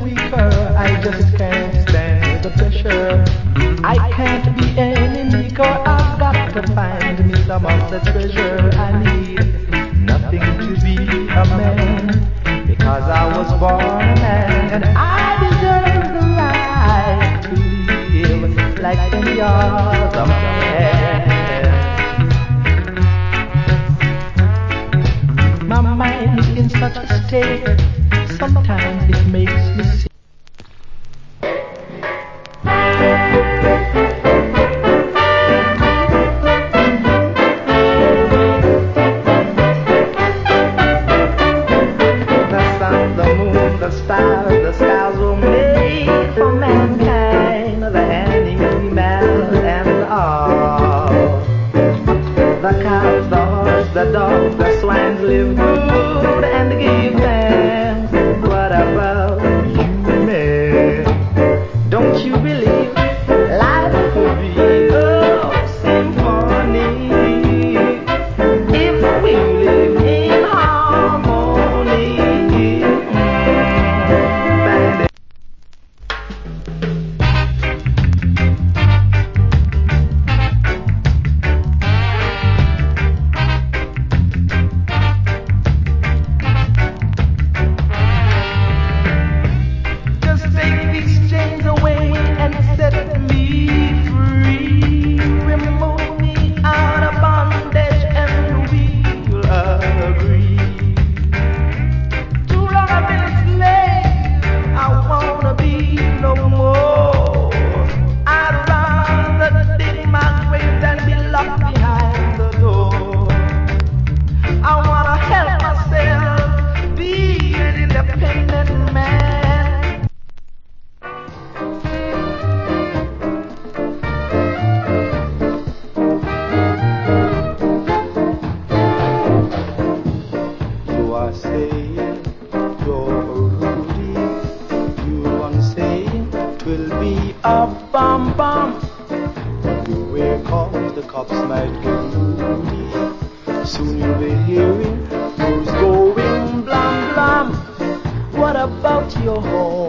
weaker. I just can't stand the pressure. I can't be any meeker. I've got to find me some of the treasure I need. Nothing to be a man, because I was born a man, and I deserve the right to live like any other man. My mind is in such a state, sometimes it makes me sick. The stars were made for mankind, the animal and all. The cows, the horse, the dogs, the swines live good and give thanks. What about you, man? Don't you believe life could be a symphony if we live in harmony? Bum bum. Beware, cause the cops might get moody. Soon you'll be hearing who's going blam blam. What about your home?